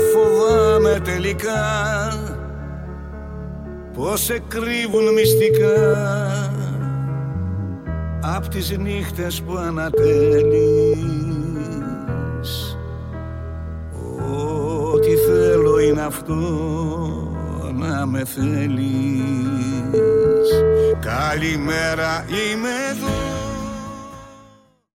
φοβάμαι τελικά πως σε κρύβουν μυστικά απ' τις νύχτες που ανατέλεις. Ό,τι θέλω είναι αυτό, να με θέλεις. Καλημέρα, είμαι εδώ.